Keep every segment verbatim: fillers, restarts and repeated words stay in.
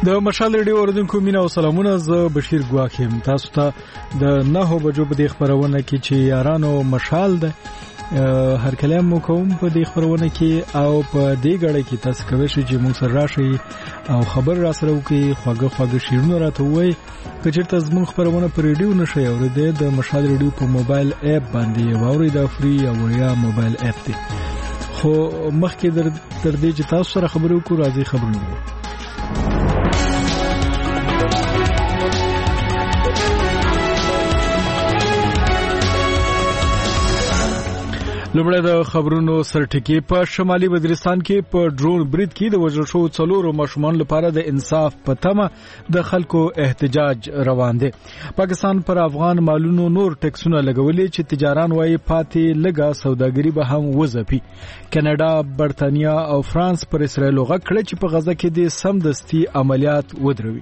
د مشال ریډیو اوریدونکو مینا او سلامونه. زه بشیر ګواخیم. تاسو ته د نهو بجو په دې خبرونه کې چې یارانو مشال ده هر کلام مو کوم په دې خبرونه کې او په دې غړې کې تاسو کوی شئ چې موږ سره راشي او خبر را سره وکي خواږه خواږه شیرونه راته وای کچېرته زموږ خبرونه په ریډیو نشي اوریدل د مشال ریډیو په موبایل اپ باندې واوري دا فری او وړیا موبایل اپ دی. خو مخکې در تر دې چې تاسو سره خبرو کو راځي خبرونه لومړی د خبرونو سرټکی. په شمالي وزیرستان کې په ډرون برید کې د وژل شوو څلورو ماشومان لپاره د انصاف په تمه د خلکو احتجاج روان دی. پاکستان پر افغان مالونو نور ټیکسونه لګولې چې تجاران وايي پاتې لګا سوداګري به هم وځپي. کاناډا، برتانیا او فرانس پر اسرائیل غږ کړی چې په غزه کې د سمدستي عملیات ودروي.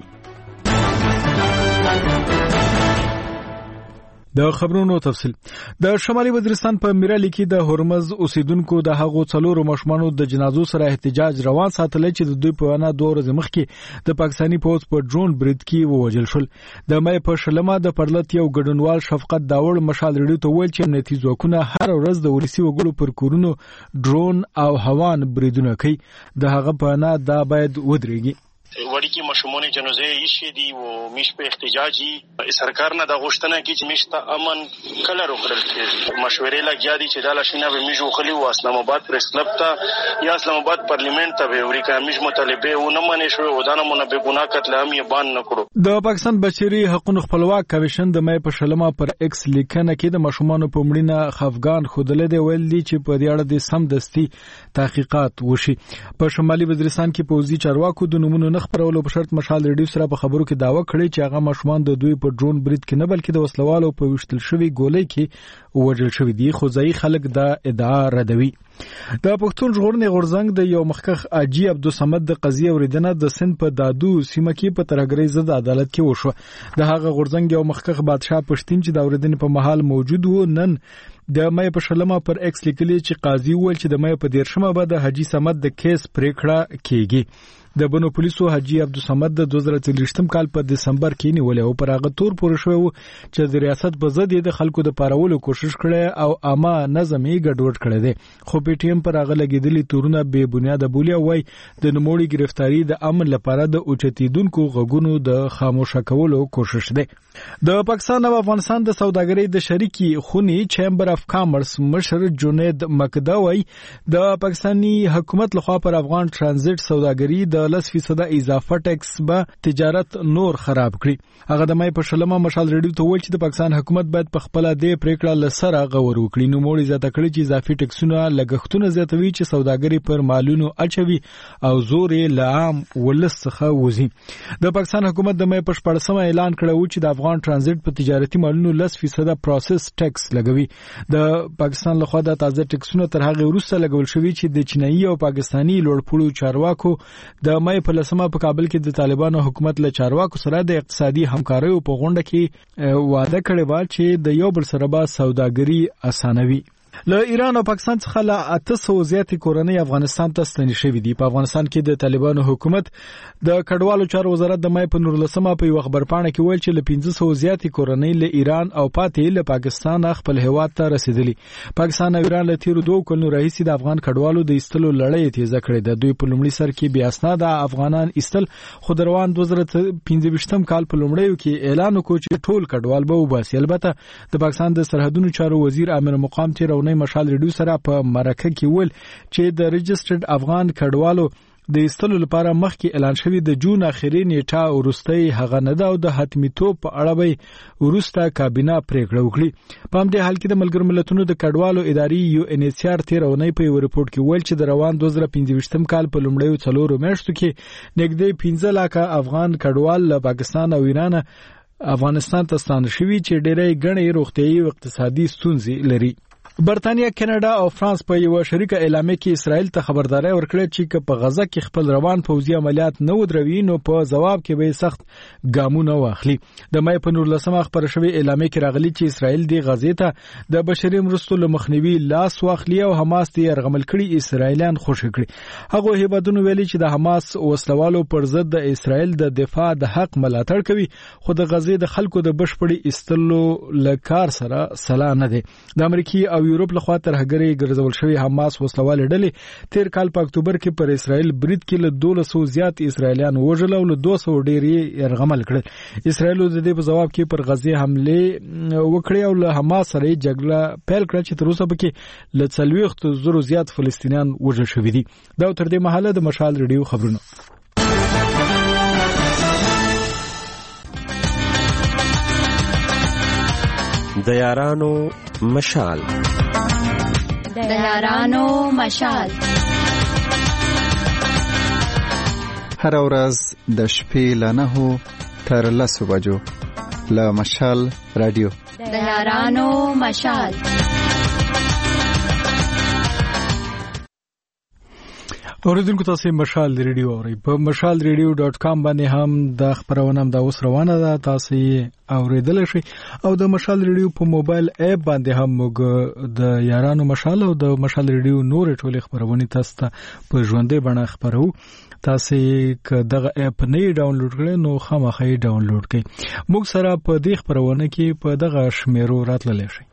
د خبرونو تفصیل. د شمالي وزیرستان په میرالی کې د هرمز اوسیدونکو د هغو څلورو ماشومانو د جنازو سره احتجاج روان ساتل چې د دوی په وینا دوه ورځې مخکې د پاکستاني پوځ په ډرون برید کې ووژل شول. د مې په شلمه د پرلط یو ګډونوال شفقت داوړ مشال ریډیو ته ویل چې امنیتي ځواکونه هر ورځ د ولسي وګړو پر کورونو ډرون او هوان بریدونه کوي. د هغه په وینا دا باید ودرېږي. وړي کې مشمون جنازه یې شي دی او میش په احتجاجي سرکار نه د غوښتنه کې چې میشته امن کله روکړل شي. مشورې لګیا دي چې دا لښینه به میجو خلی و اسلام آباد پریس کلب ته یا اسلام آباد پارلیمنت ته به امریکا میش مطالبه و نه منې شو او دا نه به ګناه قتل هم یې بان نه کړو. د پاکستان بشري حقوقو خپلواک کمیشن د مې په شلمه پر ایکس لیکنه کې د مشمانو په مړینه خفغان خودل دی ویل دي چې په دې اړه د سمدستي تحقیقات وشي. په شمالي وزیرستان کې پوځي چارواکو د نمونه خبرولو په شرط مشال ریډیو سره په خبرو کې داوا کړی چې هغه ماشومان د دوی په ډرون برید کې نه بلکې د وسلوالو په وشتل شوی ګولۍ کې وژل شوی دي. خو ځای خلک دا ادعا ردوي. د پښتون ژغورنې غورځنګ د یو مخکخ اجي عبدالصمد د قضیه اوریدنه د سند په دادو سیمه کې په ترګری ضد عدالت کې وشو. د هغه غورځنګ یو مخکخ بادشاه پښتين چې د اوریدنې په محل موجود وو نن د مې په شلمه پر ایکس لیکلی چې قاضي ول چې د مې په دیرشمه به د حاجی صمد د کیس پریکړه کیږي. د بنو پولیسو حاجی عبدالصمد د دوه زره څلوېښتم کال په دسمبر کې نیولې او پر هغه تور پورې شو چې د ریاست په ضد د خلکو د پارولو کوشش کړي او عامه نظم یې ګډوډ کړی دی. خو پی ټی ایم پر هغه لګیدلي تورونه بے بنیاد بولی وای د نموړي گرفتاری د امن لپاره د اوچتیدونکو غږونو د خاموش کولو کوشش دی. د پاکستان او افغانستان د سوداګرۍ د شریکي خونی چیمبر اف کامرس مشر جنید مکدوی د پاکستانی حکومت لخوا پر افغان ترانزیت سوداګرۍ د لس فیصد اضافه ټیکس به تجارت نور خراب کړي. هغه د مې په شلمه مشال ریډیو ته ویل چې د پاکستان حکومت باید په خپل د پریکړه لسره غور وکړي. نو موړي زیاته کړي چې اضافي ټیکسونه لګښتونه زیاتوي چې سوداګري پر مالونو اچوي او زور یې لعام ولس څخه وځي. د پاکستان حکومت د مې په شپږمه اعلان کړو چې د افغان ترانزیت په تجارتي مالونو لس فیصد پروسس ټیکس لګوي. د پاکستان لخوا د تازه ټیکسونه تر هغه وروسته لګول شوی چې د چینایي او پاکستانی لوړپوړو چارواکو د مې په لسمه په کابل کې د طالبانو حکومت له چارواکو سره د اقتصادي همکارۍ په غونډه کې وعده کړې و چې د یو بل سره به سوداګري اسانوي. له ایران او پاکستان څخه له اته سوه زیاتې کورنۍ افغانستان ته ستنې شوې دي. په افغانستان کې د طالبانو حکومت د کډوالو چارو وزارت د مې په نورلسمه په یو خبرپاڼه کې ویل چې له پنځه سوه زیاتې کورنۍ له ایران او پاتې له پاکستان خپل هیواد ته رسیدلي. پاکستان او ایران له تیرو دوه کلونو راهیسې د افغان کډوالو د ایستلو لړۍ تیزه کړې ده. دوی په لومړي سر کې بیا اسناد افغانان ایستل خو د روان دوه زره پنځه ویشتم کال په لومړیو کې اعلان وکړ چې ټول کډوال به وباسي. البته د پاکستان د سرحدونو چارو وزیر امیر مقام تیر مشال ریډیو سره په مرکه کې ول چې د رجسټرډ افغان کډوالو د ایستلو لپاره مخکې اعلان شوی د جون اخري نیټه ورستۍ هغه نه ده او د حتمیتوب په اړه به ورسته کابینه پریکړه وکړي. په همدې حال کې د ملګرو ملتونو د کډوالو ادارې یو ان ایچ ار تیر اونۍ په یو رپورټ کې ویل چې د روان دوه زره پنځه ویشتم کال په لومړیو څلورو میاشتو کې نږدې پنځه لکه افغان کډوال له پاکستان او ایران افغانستان ته ستانه شوي چې ډېری ګڼې روغتیايي او اقتصادي ستونزې لري. برتانیا، کاناډا او فرانس په یو شریکه اعلامیه کې اسرائیل ته خبرداري ورکړه چې په غزه کې خپل روان پوځي عملیات نه ودروي نو په جواب کې به سخت ګامونه واخلي. د مې په نولسمه خبره شوې اعلامیه کې راغلي چې اسرائیل د غزې ته د بشري مرستو لمخنیوي لاس واخلي او حماس یې يرغمل کړي اسرائیلیان خوشی کړي. هغه هیوادونو ویلي چې د حماس وسلوالو پر ضد د اسرائیل د دفاع د حق ملاتړ کوي، خو د غزې د خلکو د بشپړي استلو لکار سره سلا نه دي. د امریکای او یورپ لخوا ترهګری ګرځول شوی حماس وسلوال ډلې تیر کال په اکتوبر کې پر اسرائیل برید کې له دولس سوه زیات اسرائیلیان وژل او له دوه سوه ډېری يرغمل کړل. اسرائیل د دې په جواب کې پر غزې حمله وکړې او له حماس سره جګړه پیل کړه چې تر اوسه پکې له څلوېښت زره زیات فلسطینیان وژل شوي دي. دا تر دې مهاله د مشال ریډیو خبرونه. د یارانو مشال د یارانو مشال هر ورځ د شپې له نهو تر لسو بجو له مشال رادیو د یارانو مشال. اوریدونکو تاسو مشال ریډیو اورئ په مشال ریډیو ډاٹ کام باندې هم د خبرونه هم د اوس روانه ده، تاسو یې اوریدل شئ او د مشال ریډیو په موبایل اپ باندې هم موږ د یارانو مشال او د مشال ریډیو نور ټولې خبرونه تاسو ته په ژوندۍ بڼه خبرو. تاسو که دغه اپ نه ډاونلوډ کړئ نو خامخا یې ډاونلوډ کړئ. موږ سره په دې خبرونه کې په دغه شمیرو راتللی شئ.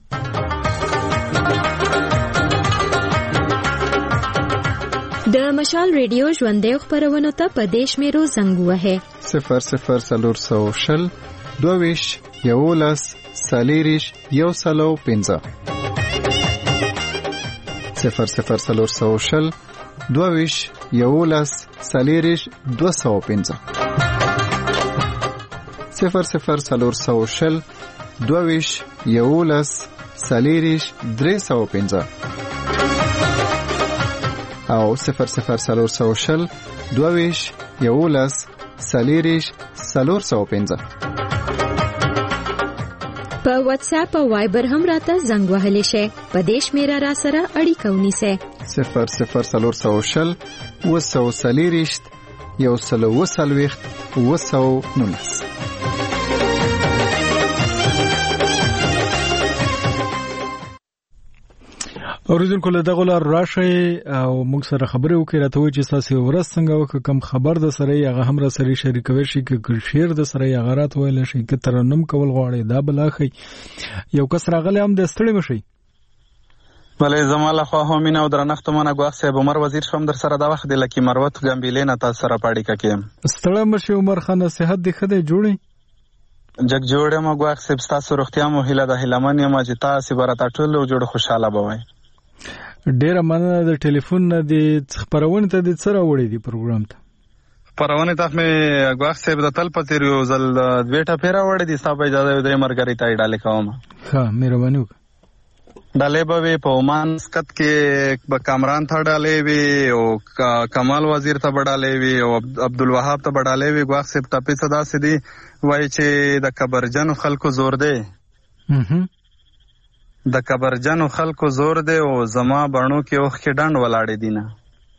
د مشال ریډیو ژوندۍ خبرونه ته په دیش میرو زنګ وهه صفر صفر سلور سو شل دوویش یولس سالیریش یو سلو پنځه صفر صفر سلور سو شل دوویش یولس سالیریش دو سو پنځه صفر صفر سلور سو شل دوویش یولس سالیریش درې سو پنځه او صفر صفر سلور سو شل دوویش یولس سالیریش سلور سو پنځه. په واتس اپ او وایبر هم راته زنګ وهلی شئ. په دیش میرا را سره اړیکه ونیسئ. صفر صفر سلور سو شل و سو سالیریش یو سلو و سلویخت و سو نونس. اوریدونکو له دغه لار راشئ او موږ سره خبرې وکړئ، راته وایئ چې ستاسو ورځ څنګه وکړه، کوم خبر د سره یې هغه هم را سره شریکوی شي، که شعر د سره یې هغه راته ویلی شي، که ترنم کول غواړئ دا به لاښئ. یو کس راغلی هم دی، ستړي مه شئ. بله زما لخوا هم مینه او درنښت منه ګواښ صاحب عمر وزیر شوم در سره دا وخت د لکي مروت ګمبیلې نه تاسو سره په اړیکه کې یم. ستړی مه شئ عمر خان، صحت دې ښه دی، جوړ یې؟ جګ جوړ یم ګواښ صاحب، ستاسو روغتیا مو هیله ده، هیلهمن یم چې تاسې به راته ټول جوړ خوشحاله به وئ. ډیره مننه. د ټلیفون نه د خبرونې ته د څه راوړی دی پروګرام ته؟ خبرونې ته مې ګواښ صاحب د تل په څېر یو ځل دوې ټپې راوړی دي. ستا په اجازه درې ملګري ته یې ډالې کوم. ښه مهرباني وکړه. ډالې به وي په عمان مسقط کې به کامران ته ډالې وي او کمال وزیر ته به ډالې وي او عبدالوهاب ته به ډالې وي. ګواښ صاحب ټپې څه داسې دي وایي چې د کبرجنو خلکو زور دی، د کبرجنو خلکو زور دی او زما بڼو کې اوښکې ډنډ ولاړې دي نه.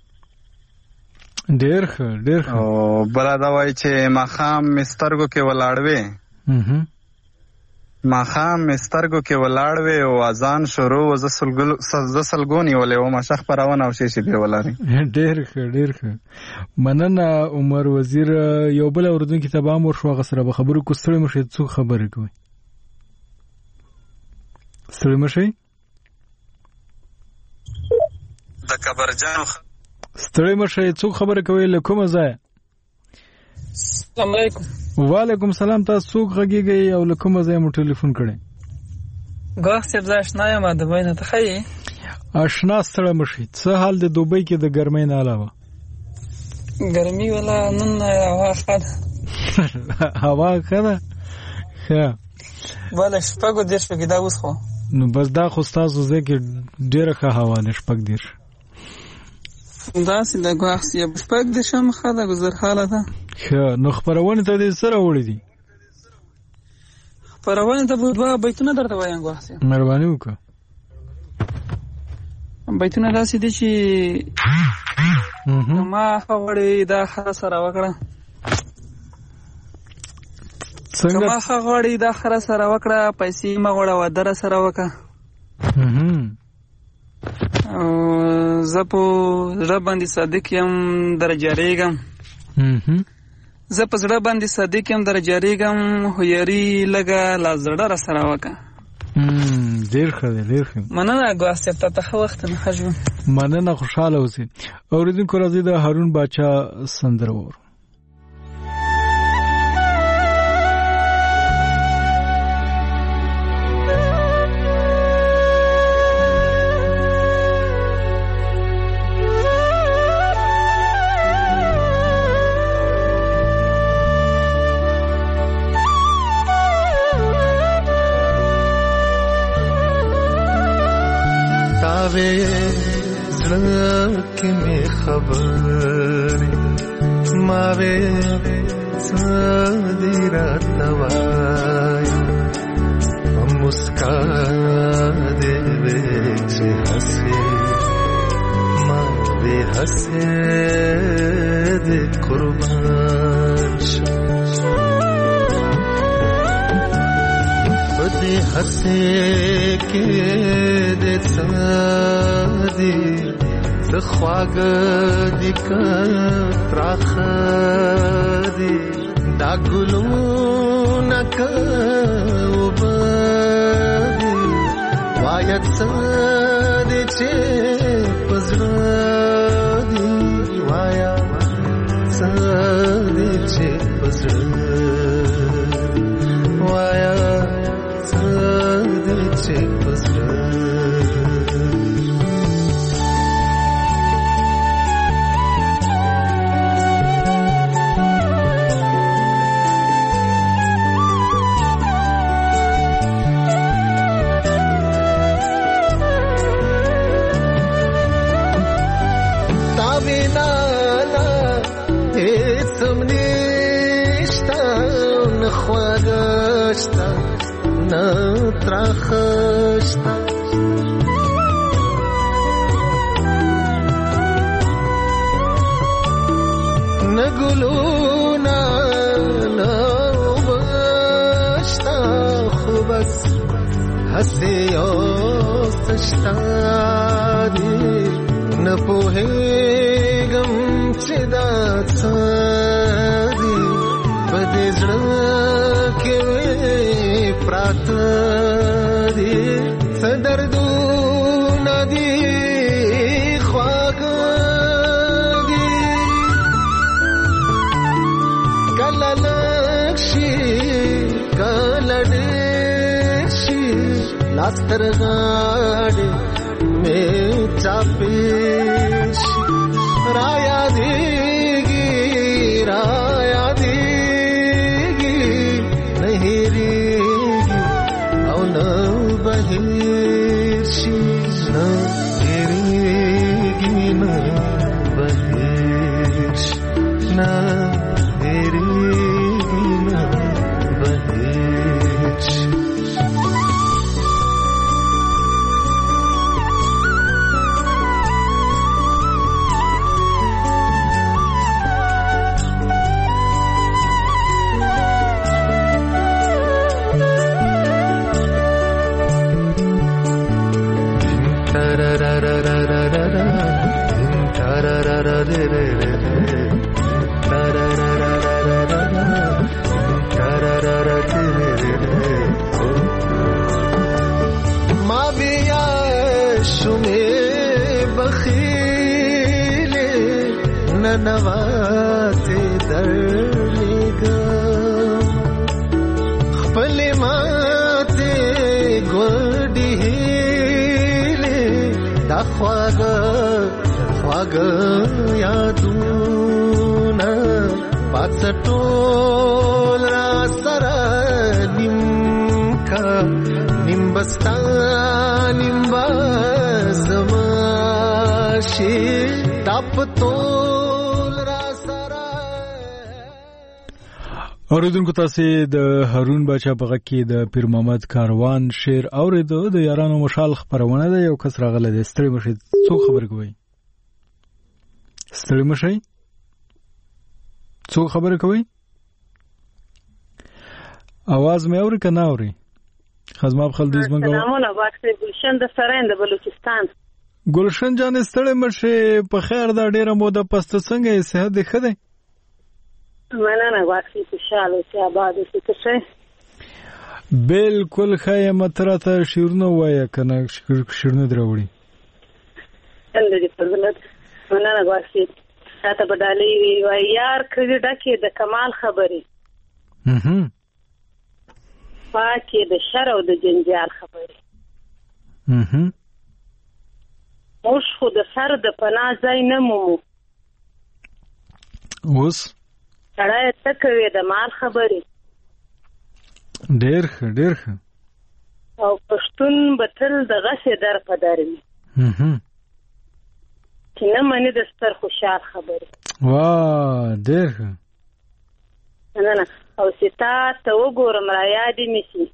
ډېر ښه ډېر ښه. او بله دا وایي چې ماښام مې سترګو کې ولاړ وې ماښام مې سترګو کې ولاړ وې او اذان شروع و، زه سلګو نیولې وم، ښه خپرونه او شیشې دې ولري. ډېر ښه ډېر ښه. مننه عمر وزیر. یو بل اورېدونکي ته به هم ورشو، هغه سره به خبرې کړو. ستړي مه شئ، څوک خبرې کوئ؟ ستړي مه شئ. د کبرجنو ستړي مه شئ، څوک خبرې کوئ له کومه ځایه؟ السلام علیکم. وعلیکم سلام. تاسو څوک غږیږئ او له کومه ځایه مو ټلیفون کړی؟ ګواښ صاحب زه اشنا یم دوبۍ نه. ته ښه یې؟ اشنا ستړی مه شئ. څه حال د دوبۍ کې د ګرمۍ نه علاوه؟ ګرمي والا نن هوا ښه ده. هوا ښه ده؟ ښه. بله شپږو دېرش پکې دا اوس خو نو بس دا خو ستاسو ځای کې ډېره ښه هوا ده، شپږ دېرش. داسې ده ګواښ صاحب، شپږ دېرش هم ښه ده، ګزرحاله ده. ښه. نو خپرونې ته دې څه راوړي دي؟ خپرونې ته به دوه بیتونه درته وایم ګواښ صاحب. مهرباني وکړه. بیتونه داسې دي چې ما غواړي دا خره سره وکړه څنګه ما غواړي دا خره سره وکړه پیسې ما غواړه ودره سره وکړه او زه په زړه باندې صادق یم درجارېږم زه په زړه باندې صادق یم درجارېږم هویاري لږه لا زړه را سره وکړه. ډېر ښه دی ډېر ښه مننه ګواس صاحب ته ښه وخت نه ښه ژوند مننه خوشحاله اوسئ. اورېدونکو راځئ د هارون باچا سندره واورو. زړه می خبرې ماوې څادې راته وایي په مسکا دې وې چې هسې ما دې هسې دې قربان شم په دې هسې کې دې څادې د خواږه دي که تراخه دي دا ګلونه که اوبه دي وایه څه دي چې په زړه دي وایه څه دي چې په زړه وایه څه دي چې په زړه خواږشتا نه تراخشتا نه ګلونا نه وبشتا خو بس هسې یو سشتا دی نه پوهېږم چې دا څه دي په دې زړه پراته دي څه دردونه دي خواږه دي کله لږ شي کله ډېر شي لاس تر غاړې مې چاپې شي را یادېږي را یادېږي نه هېرېږي او نه بهېر شي نه هېرېږي نه بهېر شي نه هېرېږي نه بهېر شي ما بیا شومې بخیلې ننواتې درلېږم خپلې ماتې ګوډې هیلې دا خواږه خواږه یادونه پاڅ ټول را سره نیم کا نیم بستا نیم بزما شي تپ ټول را سره. اوریدونکو تاسو د هارون بچا په غږ کې د پیر محمد کاروان شعر اوریدو. د یارانو مشال خبرونه ده. یو کس راغله د ستړي مشي څو خبر کوي ستړي مشي څو خبر کوي आवाज مې اوري کنه اوري خزماب خلدیز منګو. سلامونه واکسه گلشن د سرین د بلوچستان. گلشن جان ستړي مشي په خیر دا ډیره موده پسته څنګه صحت دې ښه ده؟ مننه واکسي خوشاله اوسې آباد اوسې ته ښه. بالکل ښه یم. ته راته شعرونه ووایه که نه شعرونه دې راوړي. څنګه دې فضلت. مننه واکسي راته به ډالۍ وي وایي یار کړي ډکې د کمال خبرې پاکې د شر او د جنجال خبرې موږ خو د سر د پناه ځای نه مومو اوس سړی څه کوي د مال خبرې. ډېر ښه ډېر ښه. او پښتون به تل د غسې در په در وي چې نه مني د ستر خوشحال خبرې. واه ډېر ښه. مننه. او ستا ته وګورم را یادې مې شي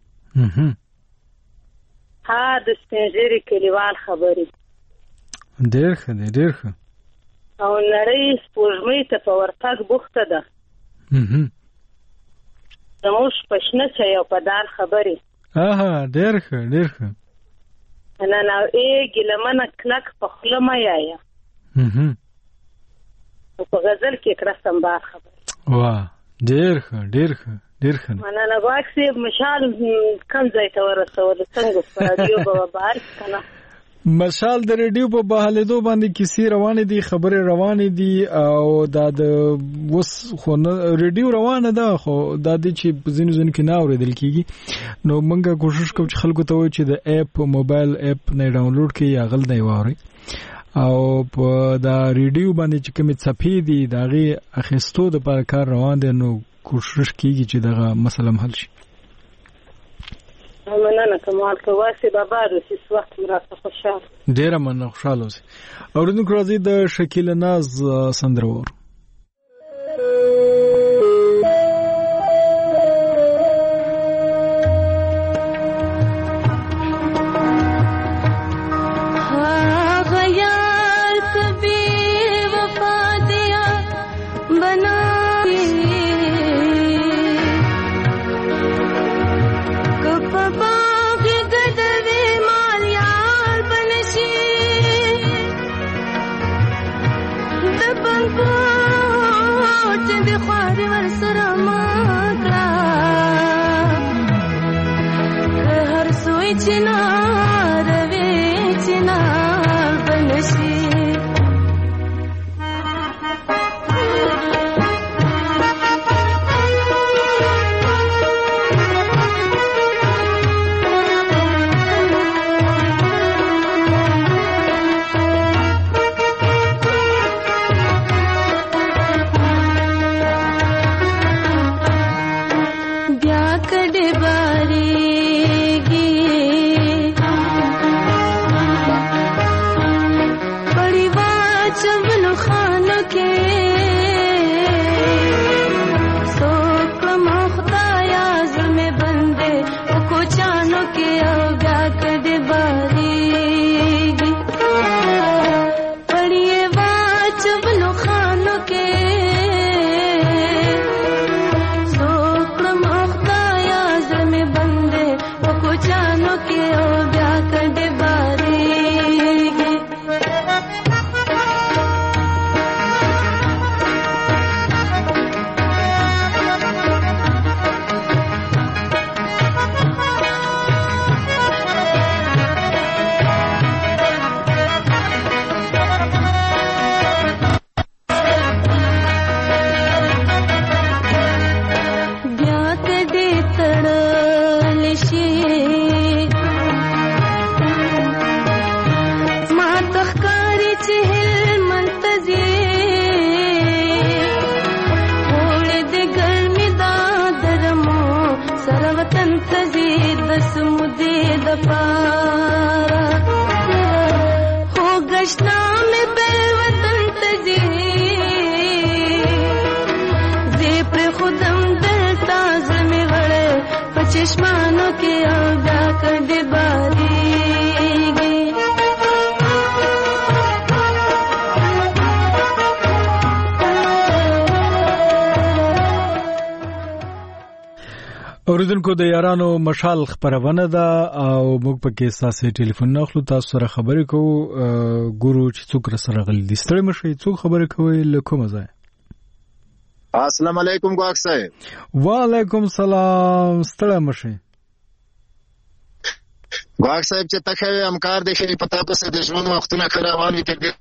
ها د سپین ږیري کلیوال خبرې. ډېر ښه دی ډېر ښه. او نړۍ سپوږمۍ ته په ورتګ بوخته ده زموږ په شنه چای او په دال خبرې. اها ډېر ښه ډېر ښه. نه نه ای ګیلمنه کلک په خوله مه یایه او په غزل کې کړه سمبار خبرې. واه ډېر ښه ډېر ښه ډېر ښه. مننه واکسي مشال کوم ځای ته ورسول څنګه په رادیو به بهر کنه مشال د ریډیو په بهالېدو باندې کیسې روانې دي خبرې روانې دي او دا د وس خو ریډیو روانه ده خو دا د چې ځینې ځینې کې نه اورېدل کېږي. نو موږ کوشش کوو چې خلکو ته وایو چې د اپ موبایل اپ نه ډاونلوډ کړي یا غل نه واوري او په دا ریډیو باندې چې کومې څپې دي د هغې اخیستو دپاره کار روان دی. نو کوشش کېږي چې دغه مسله حل شي. مننه کمال کواسي بابا د سیس وخت مرسته خوشاله. ډیره مننه خوشاله اوسئ. اوریدونکو راځي د شکیله ناز سندره وور. خودم اوریدونکو د یارانو مشال خبرونه ده او موږ پکې تاسو ټلیفون ناخلو تاسو سره خبرې کوو ګورو چې څوک سره غلي دي ستړي مشي څوک خبرې کوي لکه مزه السلام علیکم ګواک صاحب وعلیکم السلام ستړي مشي ګواک صاحب چې تخه امکار د شي پتا په د ژوند وختونه کړهوان وي ته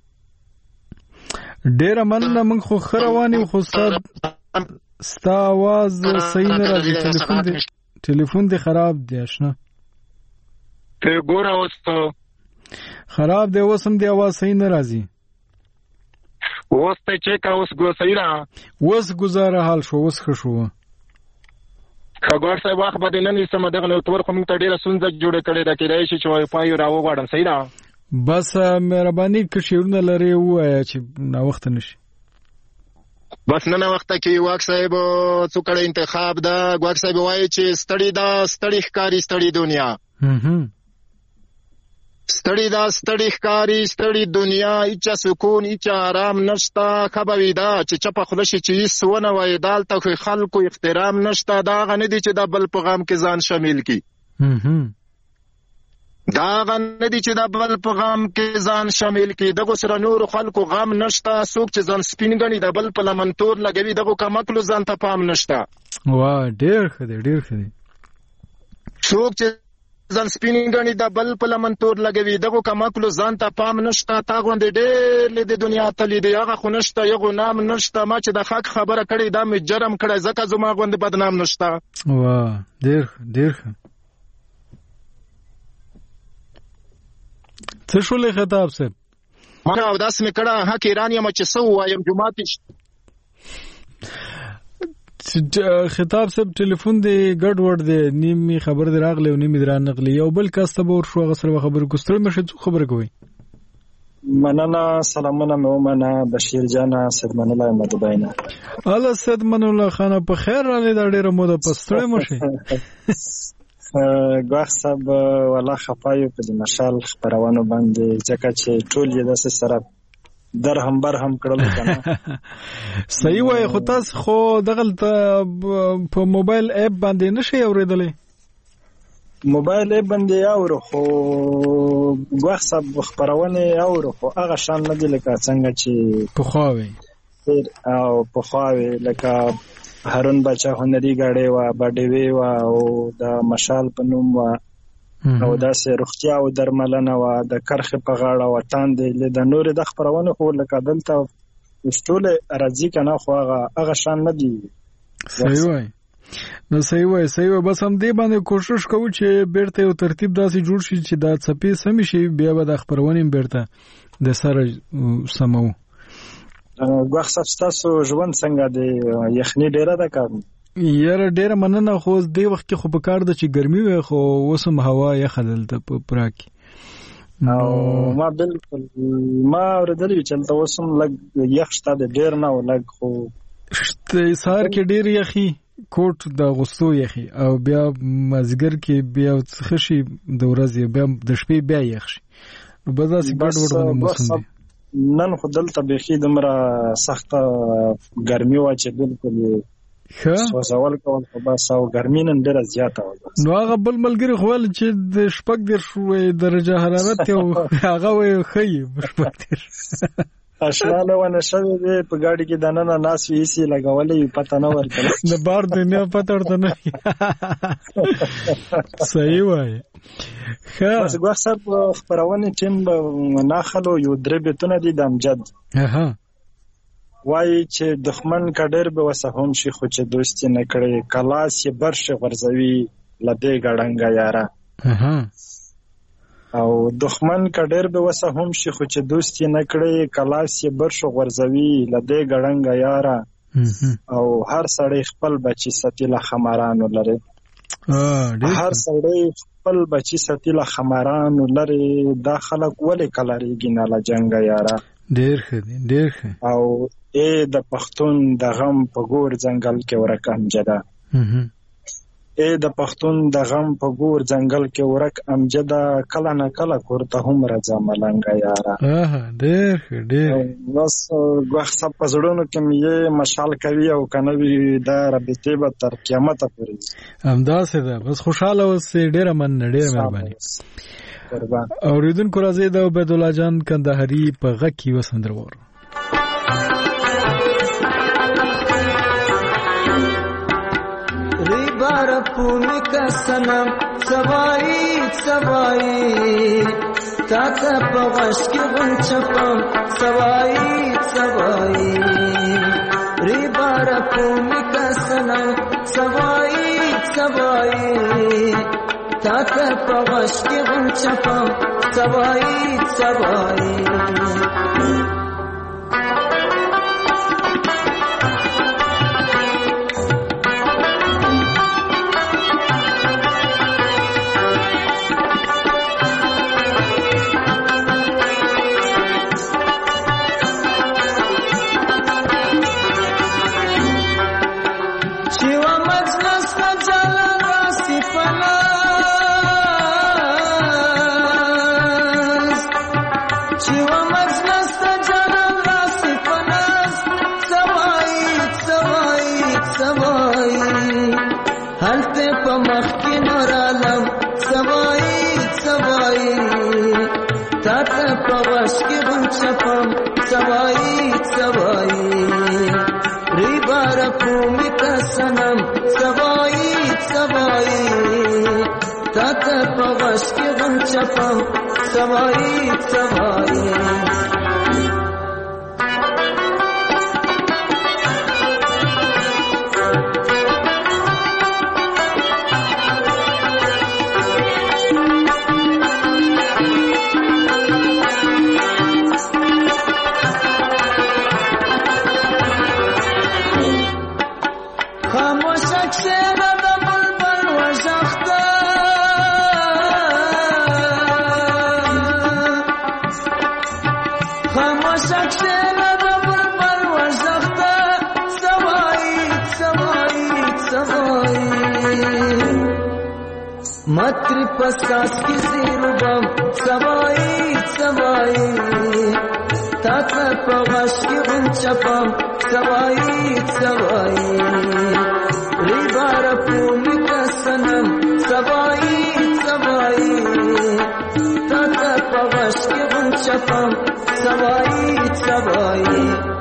ډېر مننه موږ خو خرواني خو ستاسو ستا आवाज صحیح نه راځي ټلیفون دی ټلیفون دی خراب دی آشنا ته ګوره اوس خراب دی اوس هم دی आवाज صحیح نه راځي اوس ته چیک اوس ګو صحیح را اوس گزاره حال شو اوس ښه شو خبر صاحب واخ بده نن سم دغه تور کوم ته ډیره سنځ جوړه کړي دا کېدای شي چې وای فای راو غواړم صحیح را بس مهرباني کښیونه لري وای چې نا وخت نشي بس نن وخت کې واک صاحب څو کړه انتخاب دا واک صاحب وایي چې ستړي دا ستړي ښکاری ستړي دنیا هم ستړي دا ستړي ښکاری ستړي دنیا هیڅ سکون هیڅ آرام نشتا خبرې دا چې چپه خلشي چې سونه وای دالته خلکو احترام نشتا دا غنه دي چې د بل پیغام کې ځان شامل کی هم دا غنه دي چې د بل پیغام کې ځان شامل کی دغه سره نور خلکو غم نشتا څوک چې ځان سپینګنی د بل په لمنتور لګوي دغه کمکلو ځان ته پام نشتا وا ډیر خدای ډیر خدای څوک چې ځان سپینګنی د بل په لمنتور لګوي دغه کمکلو ځان ته پام نشتا تا غوند ډیر له دنیا تلې دی هغه خو نشتا یو نام نشتا ما چې د حق خبره کړې دا مې جرم کړی ځکه زما غوند بدنام نشتا وا ډیر ډیر څه شولې خطاب صاحب ما او داس مې کړه حق ایران یم چې سو وایم جمعه خطاب صاحب ټلیفون دی ګډ وډ دی نیمه خبر دی راغلی او نیمه دران نقلی یو بل کس ته ور شو غسر خبر کوستر مشه څه خبر کوي مننه سلامونه مې ومنه بشیر جانا سید منله مدبینه الله سید منله خان په خیر را لید ډیره موده پستړې مشه ګواخ صاحب ولا خپایو په د مشال خبرونه باندې ځکه چې ټول یې د سره در هم بر هم کړل کنه صحیح وای خو تاسو خو دغه په موبایل اپ باندې نشي اوریدلې موبایل اپ باندې اورو خو ګواخ صاحب خبرونه اورو خو هغه شان نه دی لکه څنګه چې په خواوي او په خواوي لکه هارون بچا هنري غاړې وا باډوي وا او د مشال په نوم وا او داسې روغتیا او درملنه وا د کرخه په غاړه وطن دی د نور د خبرونه خو لکه دلته وشتول راځي کنه خو هغه هغه شان نه دی صحیح وای نو صحیح وای صحیح وای بس هم دې باندې کوشش کوو چې بیرته یو ترتیب داسې جوړ شي چې دا څپې سم شي بیا به د خبرونه بیرته د سره سمو ګواخ صاحب تاسو ژوند څنګه دی یخني ډیره ده کار یاره ډیره مننه خو دې وخت کې خو په کار د چې ګرمي وي خو وسم هوا یخ دلته په پراکي او ما بالکل ما ورته چې تاسو وسم لګ یخ شته ډیر نه ولګ خو شته سار کې ډیر یخي کوټ د غوستو یخي او بیا مازګر کې بیا خشي د ورځې بیا د شپې بیا یخ شي نو بازار سي ګډ وډ موسم دی نن خو دلته بخي دمره سخته ګرمي وا چې بالکل ښه سوځول کول خو بس او ګرمي نن ډیره زیاته و نو هغه بل ملګری خو ول چې د شپږ در شوې درجه حرارت یو هغه وي خې شپږ در اشلاله ونه شوی دی په ګاډي کې دننه ناس وی سي لګولې پته نه ورکړه د بار دنیا پته ورته نه صحیح وای ښه بس ګوښ صاحب خبرونه ټیم ناخلو یو درې بیتونه دي د امجد اها وای چې دښمن کډر به وسهم شي خو چې دوستي نه کړي کلاس یې برشه ورزوي لدې ګړنګا یارا اها او دښمن کډر به وسهم شي خو چې دوستي نه کړي کلاس یې برشه ورزوي لدې ګړنګا یارا او هر سړی خپل بچي ستیله خمارانو لري هر سړی خپل بچي ستیله خمارانو لري دا خلک ولې کلریږي نه لا جنگ یارا ډیر ښه ډیر ښه او ای د پښتون د غم په ګور ځنګل کې ورکه امجده اے د پښتون د غم په ګور ځنګل کې ورک امجده کله نه کله کورته هم راځه ملنګه یاره. ډېر ډېر بس ګوښ سب په زړونو کې مې مشال کوي او کنه وي د رابطې به تر قیامت پورې همداسې ده. بس خوشاله اوسې. ډېره مننه. ډېره مهرباني. اورېدونکو راځي د عبید الله جان کندهاري په غږ کې یوه سندره واورو. بار پومی کا سنم سوائی سوائی تاتا پغش کی غنچپم سوائی سوائی ری بار پومی کا سنم سوائی سوائی تاتا پغش کی غنچپم سوائی سوائی سوائی سوائی ری بار پومی کا سنم سوائی سوائی تاتا پغش کی غم چپم سوائی سوائی متری پساس کی زیرو بم سوائی سوائی تاتا پغش کی غنچپم سوائی سوائی ری بار پومی کا سنم سوائی سوائی تاتا پغش کی غنچپم سوائی سوائی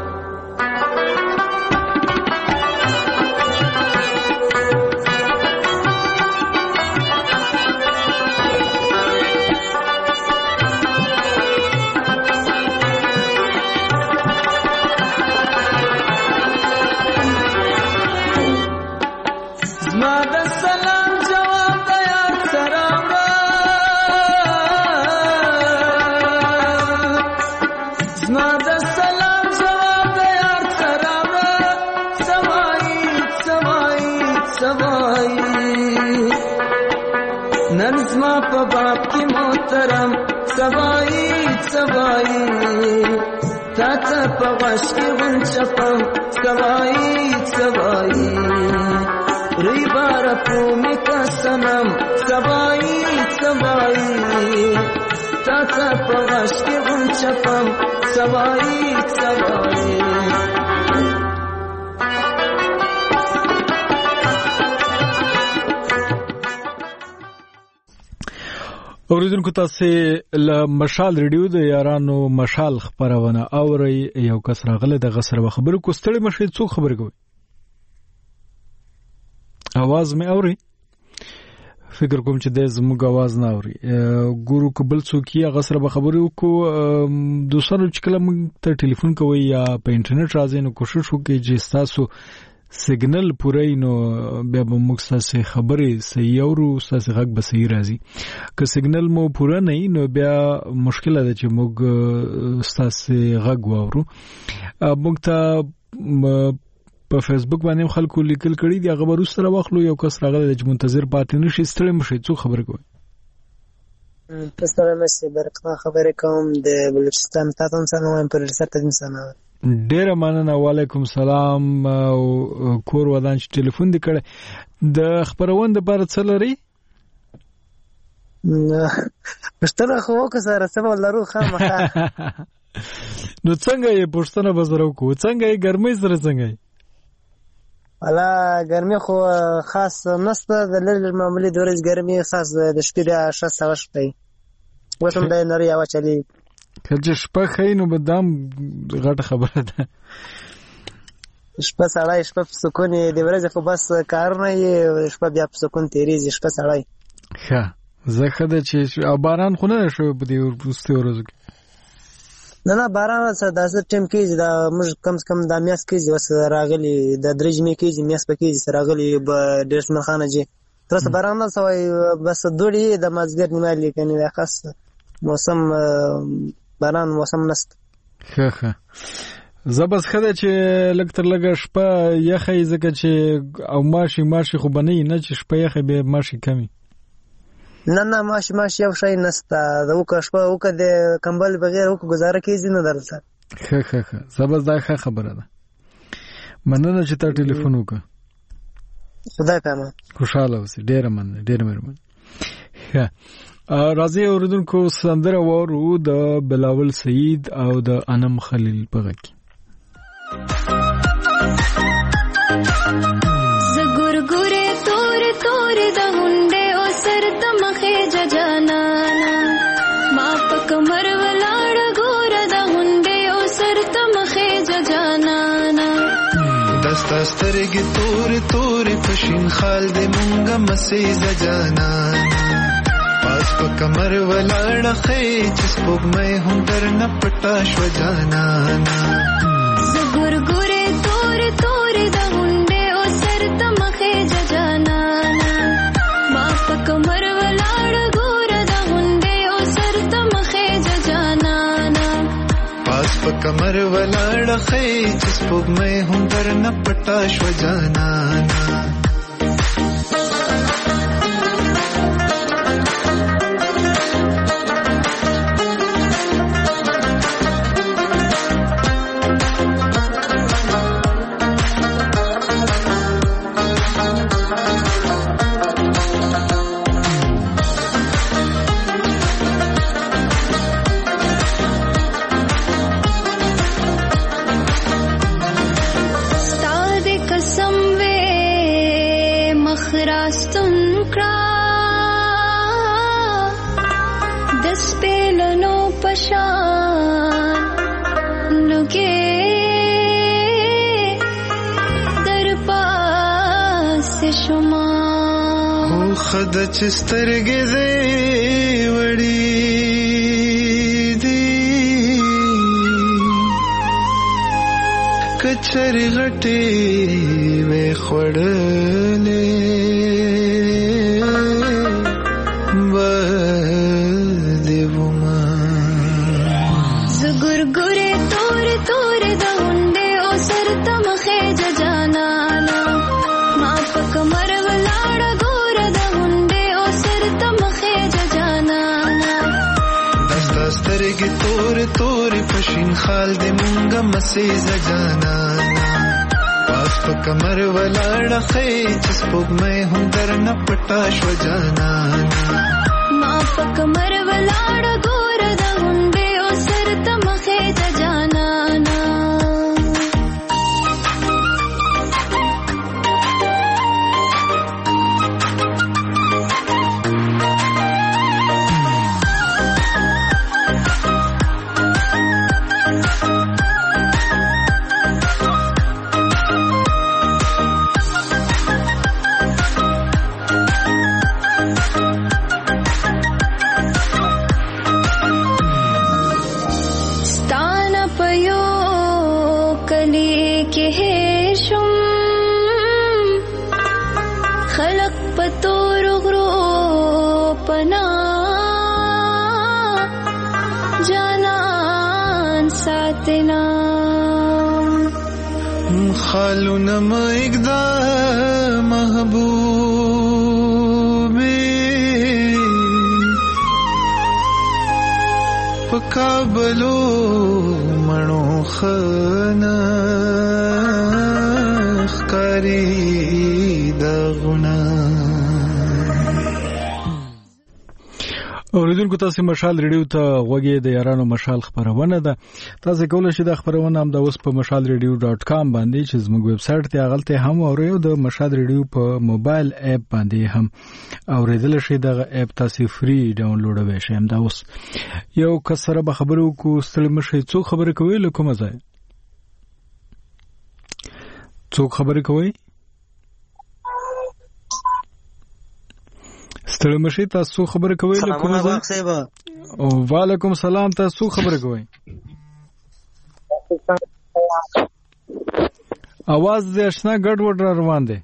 बाप की मोहतरम सवाई सवाई ताता पगश की गुंचपम सवाई सवाई री बार पूमी का सनम सवाई सवाई ताता पगश की गुंचपम सवाई सवाई اوریدونکو تاسو له مشال ریډیو د یارانو مشال خبرونه اوري. یو کس راغله د غسر خبرو کو ستړي مشه څو خبر کوي आवाज مې اوري. فکر کوم چې د زموږ आवाज نه اوري. ګورو قبل څوک یې غسر خبرو کو دوسرو چې کله موږ ته ټلیفون کوي یا په انټرنیټ راځي نو کوشش وکړئ چې تاسو سیګنل پوره نو بیا به موږ تاسو خبرې صحیح اورو تاسو غږ به صحیح راځي. که سیګنل مو پوره نه نو بیا مشکل ده چې موږ تاسو غږ واورو. موږ ته په فیسبوک باندې خلکو لیکل کړي دي هغه ورو سره واخلو. یو کس راغلی چې منتظر پاتې نشي ستړي مشي څو خبر کوي. تاسو سره مې برقه خبرې کوم د بلوچستان تاسو سره وایم پر رسالت انسان. ډیره مننه. وعلیکم سلام او کور ودان چې ټلیفون دې کړ. د خبرون د بار څه لري؟ پښتنه خو که سره څه ولرو خامخا. نو څنګه یې پښتنه بزرو کو څنګه یې ګرمۍ سره څنګه یې؟ والا ګرمي خو خاص نسته د لږ معمولی د ورځ ګرمي خاص د شپې د اشخاص سوښ دی وسم د نری هوا چلی کله شپه خینو بدام غټه خبره ده. شپه سړی شپه په سکون دی ورځ خو بس کار نه یې شپه بیا په سکون تیریږي شپه سړی. ښه زه خده چې باران خو نه شو په دې ورستي ورځو کې. نه نه باران سره داسې ټیم کېږي دا موږ کم کم د میاس کېږي وس راغلي د درې جمعې کېږي میاس په کېږي سره راغلي به ډېر شمرخانه جي تر څه باران نه سوی بس دوړي د مازګر نیمه لیکنې د خاص موسم باران موسم نست. ښه ښه زه بس خده چې لږ تر لږه شپه یخی ځکه چې او ماشي ماشي خو بنی نه چې شپه یخی به ماشي کمی. نه نه ماشي ماشي یو شی نسته د وکه شپه وکه د کمبل بغیر وکه گزاره کیږي نه درته. ښه ښه ښه زبر دا ښه خبره ده. مننه چې تا ټلیفون وکړه. خدای پامان. خوشاله اوسې ډېره مننه ډېره مهرباني. ښه راځي اوریدونکو سندره وورو د بلاول سعید او د انم خلیل په غږ کې. زګورګورې تور تور د غونډې او سر ته مخې ججانانا ما په کمر ولاړ ګور د غونډې او سر ته مخې ججانانا دستا سترګې تور تور پښین خال دې مونږه مسې ججانانا پاس په کمر ولاړ خې چې سپوږمۍ هم درنه پټه شوه جانانا زګورګورې تور تور د غونډې او سر ته مخې ججانانا ما په کمر ولاړ ګور د غونډې او سر ته مخې ججانانا پاس په کمر ولاړ خې چې سپوږمۍ هم درنه پټه شوه جانانا خد چې سترګې دې وړې دي کچرې غټې وې خوړلې به دې وما زګورګورې تور تور د غونډې او سر ته مخې ججانانا ما په کمر ولاړ ګور د غونډې او سر ته مخې ججانانا دستا سترګې تور تور پښین خال دې مونږه مسې جانانا پاس په کمر ولاړ خې چې سپوږمۍ هم درنه پټه شوه جانانا ما په کمر ولاړ ګور د غونډې او سر ته مخې ججانانا خالونه مېږده محبوبې په کابلو مڼو ښه نه ښکاري د باغونه. اوریدونکو تاسو مشال ریډیو ته غوږی د یارانو مشال خبرونه ده. تاسو کولای شئ د خبرونه هم د اوس په مشال ریډیو ډاٹ کام باندې چې زموږ ویب سټ ته غلطه هم اورئ د مشال ریډیو په موبایل اپ باندې هم اوریدل شئ. د اپ تاسو فری ډاونلوډ وشئ. هم دا اوس یو کسره به خبرو کو ستړي مشي څو خبره کوي له کومه ځای څو خبره کوي ستړي مشي تاسو خبره کوي له کومه ځای. او وعلیکم سلام تاسو خبره کوي. आवाज دې آشنا ګډ وډ روان دي.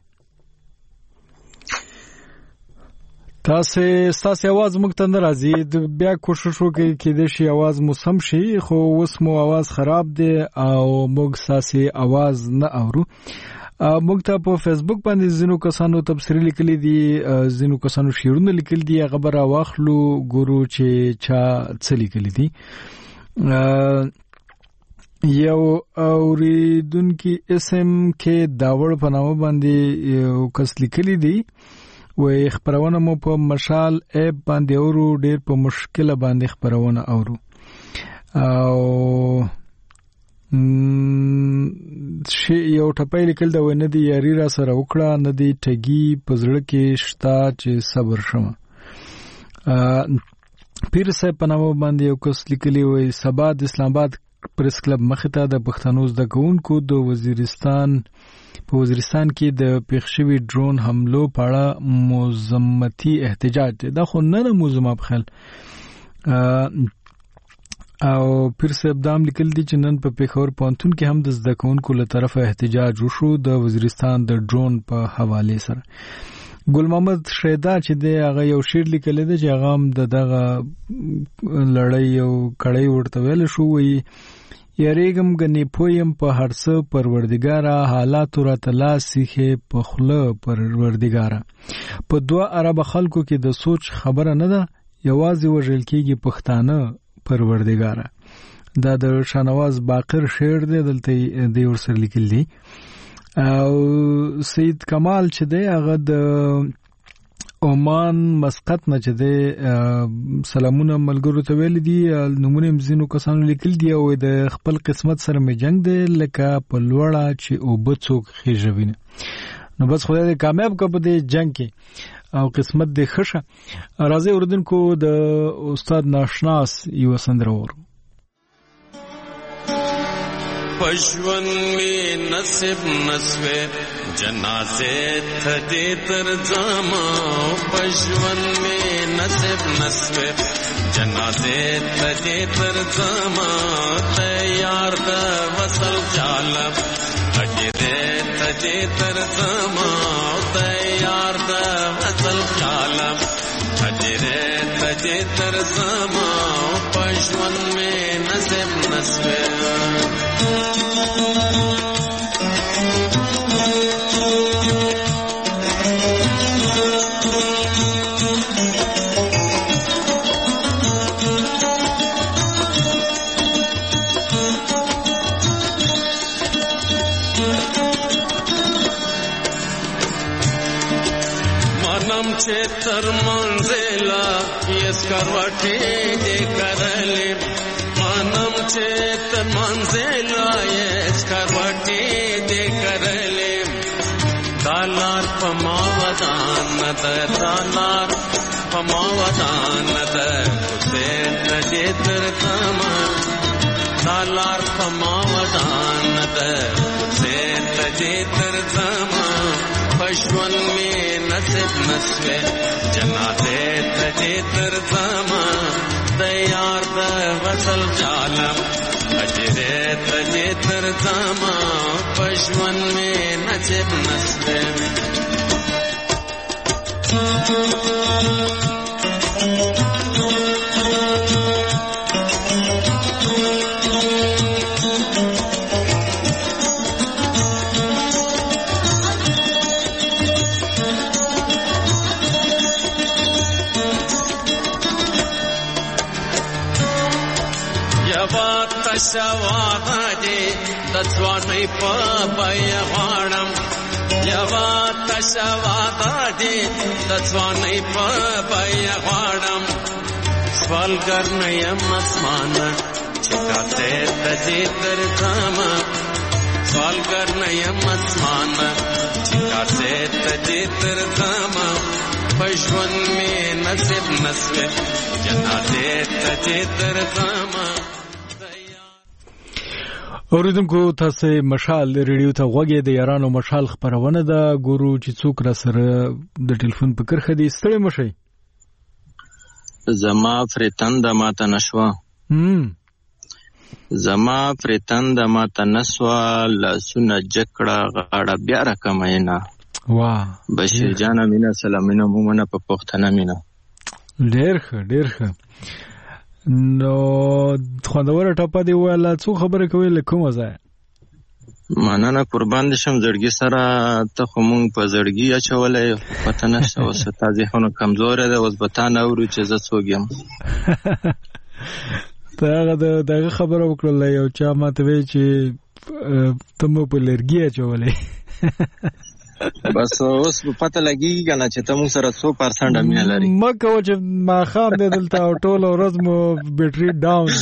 تاسو تاسو आवाज موږ ته ناراضي بیا کوشش وکړئ چې د شي आवाज مو سم شي خو اوس مو आवाज خراب دي او موږ تاسو आवाज نه اورو. موږ ته په فیسبوک باندې زینو کسانو تبصری لیکلي دي زینو کسانو شیرونه لیکلي دي خبره واخلو ګورو چې چا څه لیکلي دي. یو اوریدونکو اسم کې داوړ په نامه باندې یو کس لیکلي دي وې خبرونه مو په مشال اپ باندې اورو ډېر په مشکله باندې خبرونه اورو او شي یو ټپای لیکل دا و نه دی یاري را سره وکړه نه دی ټګي پزړه کې شتا چې صبر شمه. پیر صاحب په نامه باندې یو کس لیکلی وې سبا د اسلام آباد پریس کلب مخ ته د پښتنو د کوونکو د وزیرستان په وزیرستان کې د پیښوي ډرون حملو په اړه مزمتي احتجاج دا خو نه مزمه بخل او پیر صاحب دام لیکل دي چې نن په پیښور پونتون کې هم د زده کوونکو له طرفه احتجاج وشو د وزیرستان د ډرون په حواله سره. ګل محمد شیدا چې دی هغه یو شعر لیکل دی چې هغه هم دغه لړۍ یو کړی ورته ویل شو وی یریګم غنی پویم په هرڅه پروردګارا حالات را تلاسیه په خله پروردګارا په دوه عرب خلکو کې د سوچ خبره نه ده یوازې وژل کېږي پښتانه پروردګارا. دا د شانواز باقر شعر دی دلته دی ورسره لیکل دي. او سید کمال چې دی هغه د عمان مسقط نه چې دی سلامونه ملګرو ته ویل دي نمونه مزینو کسانو لیکل دي او د خپل قسمت سره می جنگ دی لکه په لوړه چې او بڅوک خېژوینه نو بس خدای دې کامیاب کړي په دې جنگ کې او قسمت دې خشه. راځي اردوونکو د استاد ناشناس یو سندره ورو پښون می نصیب نسوي جنازه ته تر زما پښون می نصیب نسوي جنازه ته تر زما تیار د وصل چالم اجره ته تر زما تیار د وصل چالم اجره ته تر زما پښون می نصیب نسوي تر منزلا یس کروټې دې کرلې مانم چې تر منزلا یس کروټې دې کرلې دالار پما ودان د دالار پما ودان د حسین دې تر کما دالار پما ودان د حسین دې تر کما پښون می نصیب نسوي جنازه ته تر زما د یار د وصل عالم اجره ته تر زما پښون می نصیب نسوي شواده د ځواني په بیا غړم یوا تشوادا دې د ځوانۍ په بیا غواړم سوالګر نه یم اسمانه چې کاته ته تر ځما سوالګر نه یم اسمانه چې کاته ته تر ځما پښون می نصیب نسوه جناته ته تر ځما. اوریدونکو تاسو مشال ریډیو ته غوږی د یارانو مشال خبرونه ده. ګورو چې څوک را سره د ټلیفون په کرخه دي. ستړي مشي زما فرتند ماته نشوا هم زما فرتند ماته نسوا لسونه جکړه غاړه بیا رقمینا واه بشیر جان مینا سلامونه مومنه په پښتنه مینا. ډیر ښه ډیر ښه. نو خوندوره ټاپه دی ولا څو خبره کوي لکه مزه مننه قربان شم زړګي سره ته خو مونږ په زړګي اچولې پته نشته اوس تازه خونو کمزور ده اوس بتان اورو چې زه څوک یم. دا دغه خبره وکړل یو چا ماته وی چې ته مو په لرګي اچولې بس اوس پته لګیږي کنه چې ته مو سره څو پرسنټ امینه لري مکه و چې ما خام دې دلته ټول ورځ مو بیټری ډاون.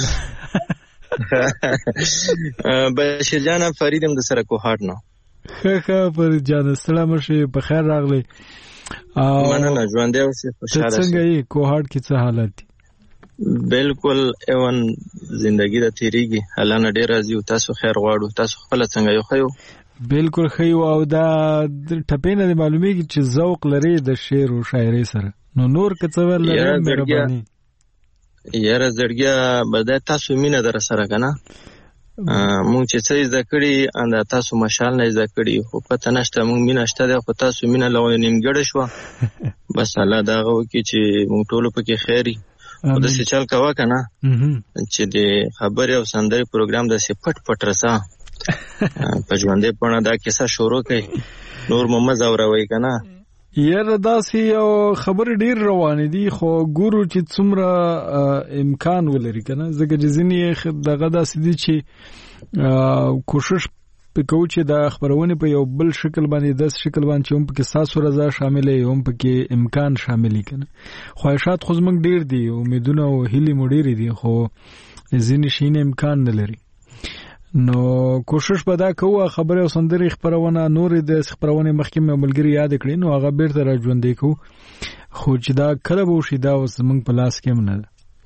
بشیر جان فریدم د سره کوهاټ نو ښه ښه فرید جان السلام شي په خیر راغلی. مننه ژوند دی اوس خوشاله څنګه یې کوهاټ کې څه حالت دی؟ بالکل ایون زندگی د تیریږي حالانه ډیر راځي او تاسو خیر غواړو. تاسو خپل څنګه یو خیو؟ بالکل خیو. او دا ټپینه د معلومیږي چې ذوق لري د شعر او شاعري سره. نو نور که څه ول لري مهرباني یاره زړګیا بده تاسو مینه در سره کنه مونږ چې څه زده کړی اند تاسو مشال نه زده کړی خو پته نشته مونږ مینه شته ده خو تاسو مینه لونه نیمګړې شو. بس الله دا غو کی چې مونږ ټول پکې خیری او د سچل کوا کنه چې د خبري او سندري پروګرام د سپټ پټ رسا په ژوندې پونه دا کیسه شروع کړي نور محمد اوروي کنه. یاره داسې یو خبرې ډیر روانې دي خو ګورو چې څومره امکان ولري کنه ځکه چې ځینې دغه داسې دي چې کوشش وکړو چې د خبرونه په یو بل شکل باندې د شکل باندې هم پکې ساسو رضا شاملې هم پکې امکان شاملې کنه. خواهشات خو زموږ ډیر دي امیدونه او هیلې مو ډیر دي خو ځینې شي نه امکان نه لري. نو کوشش به دا کوو خبره او سندري خبرونه نور د خبرونه مخکې ملګری یاد کړي نو هغه بیرته را ژوندې کو خو چې دا کله به شي دا اوس موږ په لاس کې نه ده.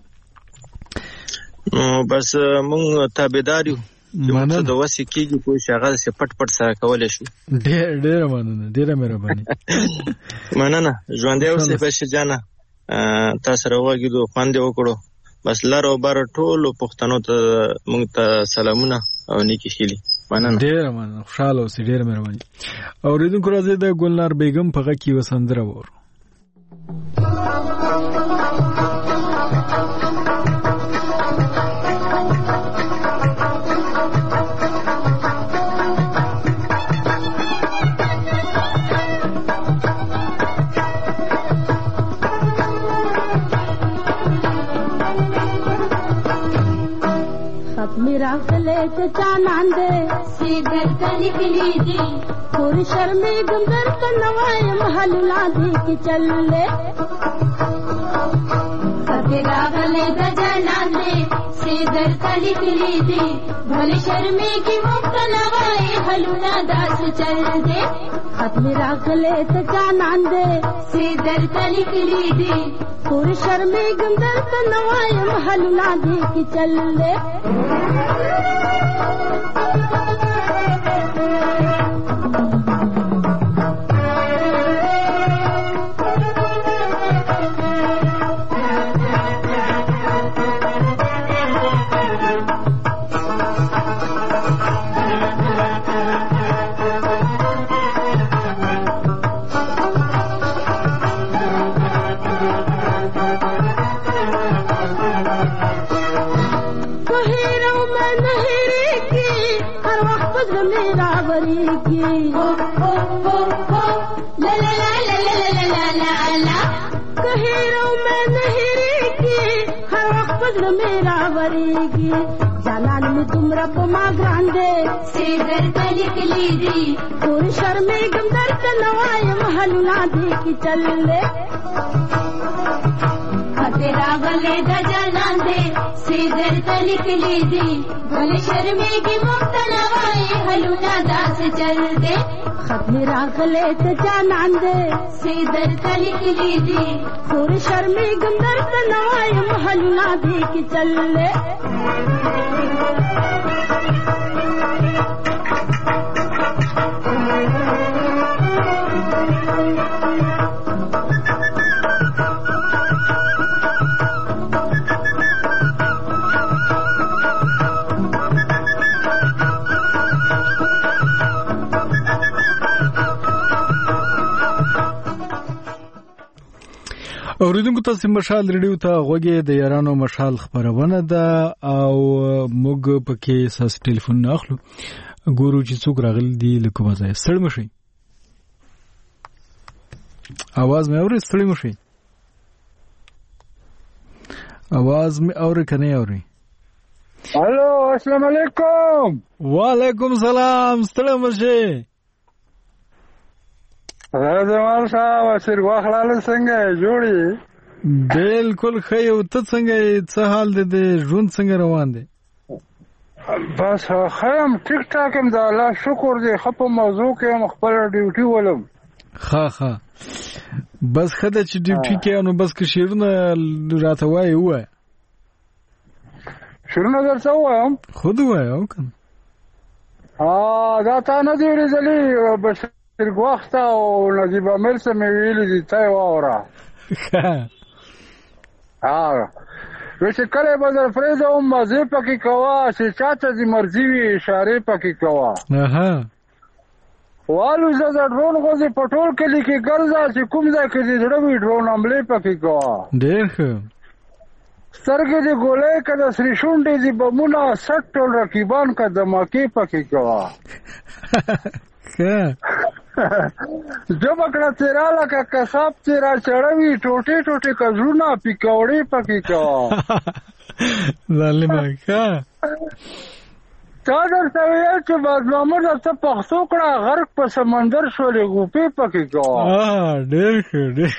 نو بس موږ تابعدار یو چې د وسی کېږي کوم شغل سي پټ پټ سره کولای شو. ډېر ډېر مننه ډېر مهرباني. مننه ژوندې اوسې بشیر جانا تاسو راوګیدو خوند وکړو. بس لار او بار ټول پښتنو ته موږ ته سلامونه او نیکی خیلی. مننه ډیر مننه خوشاله اوسې ډیر مهرباني. اوریدونکو راځي د ګلنار بیگم په غږ کې وسندره وور. मेरा गले चचा नांदे सीधर कली कली दी और शर्मे गुंदर कनवाए महल्ला दी कि चल ले मेरा गले चचा नांदे सीधर कली कली दी भले शर्मे की मुक्त नवाए हलुना दास चल दे अब मेरा गले चचा नांदे सीधर कली कली दी और शर्मे गुंदर कनवाए महल्ला दी कि चल ले मेरा बरी की हो हो हो हो ला ला ला ला ला ला ला ला ला कहीं रो मैं नहीं की हर वक्त मेरा बरी की جانان می دومره په ما ګران دی سي درته لیکلي دي تور شرمېږم درته نه وایم حلونه دې کې چل دی خطې راغلی د جانان دی سي درته لیکلي دي ولې شرمېږي موږ ته نه وایې حلونه داسې چل دی خط مې راغلی د جانان دی سي درته لیکلي دي تور شرمېږم درته نه وایم حلونه دې کې چل دی اوریدونکو تاسو مشال ریډیو ته غوږی د یارانو مشال خبرونه ده او موږ پکې ساس ټلیفون اخلو ګورو چې څوک راغلی دی لکه مزه سړی مشي आवाज مې اوري سړی مشي आवाज مې اوري کنه اوري الو السلام علیکم وعلیکم سلام سړی مشي راځوال صاحب سر واخلاله څنګه جوړي بالکل خې او ته څنګه څه حال دې ژوند څنګه روان دي بس خیم ټیک ټاک هم دا الله شکر دې خپل موضوع کې خپل ډیوټي ولم ها ها بس خدای چې ډیوټي کې نو بس کې شیرونه راته وای وای شیرونه درته وایم خود وای او کنه ها دا تا نه دی ورزلي بس وخت او نجيب عامل سم ویلي دي تای واورا ها وڅ کله به در فريزه او مزه پکې کوا چې چاته دي مرضی وي اشاره پکې کوا اها والو زه د ډرون غوځي پټول کلی کې ګرځا چې کوم ځای کې دي ډرون ډرون عمله پکې کوا ډېر ښه سترګې دي ګولې کده سری شونډې دي بمونه سټ ټول رقیبان کا دماکي پکې کوا ها جب کړه تیراله کا کساب تیرا چړوي ټوټه ټوټه کزونه پکوړې پکې کا ظالمه کا تا درته ویل چې بازمامو درته پښتو کړه غرق په سمندر شولې غوپې پکې کا اه ډېر ښه ډېر